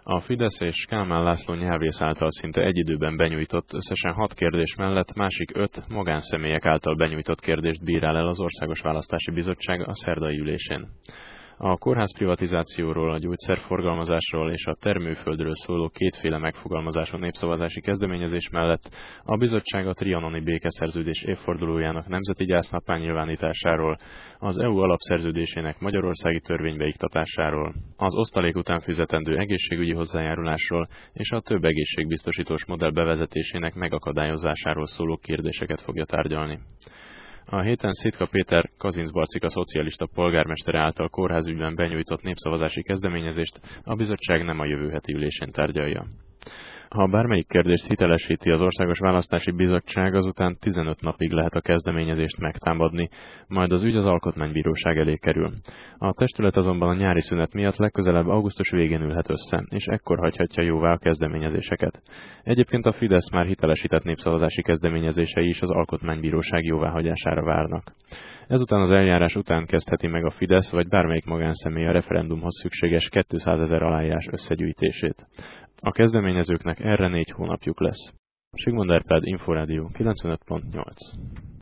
A Fidesz és Kálmán László nyelvész által szinte egy időben benyújtott összesen 6 kérdés mellett másik 5 magánszemélyek által benyújtott kérdést bírál el az Országos Választási Bizottság a szerdai ülésén. A kórház privatizációról, a gyógyszerforgalmazásról és a termőföldről szóló kétféle megfogalmazású népszavazási kezdeményezés mellett a bizottság a trianoni békeszerződés évfordulójának nemzeti gyásznapán nyilvánításáról, az EU alapszerződésének magyarországi törvénybe iktatásáról, az osztalék után fizetendő egészségügyi hozzájárulásról és a több egészségbiztosítós modell bevezetésének megakadályozásáról szóló kérdéseket fogja tárgyalni. A héten Szitka Péter Kazincbarcika szocialista polgármestere által kórházügyben benyújtott népszavazási kezdeményezést a bizottság nem a jövő heti ülésén tárgyalja. Ha bármelyik kérdést hitelesíti az Országos Választási Bizottság, azután 15 napig lehet a kezdeményezést megtámadni, majd az ügy az Alkotmánybíróság elé kerül. A testület azonban a nyári szünet miatt legközelebb augusztus végén ülhet össze, és ekkor hagyhatja jóvá a kezdeményezéseket. Egyébként a Fidesz már hitelesített népszavazási kezdeményezései is az Alkotmánybíróság jóváhagyására várnak. Ezután az eljárás után kezdheti meg a Fidesz vagy bármelyik magánszemély a referendumhoz szükséges 200 000 aláírás összegyűjtését. A kezdeményezőknek erre 4 hónapjuk lesz. Sigmund Árpád, Inforádió 95.8.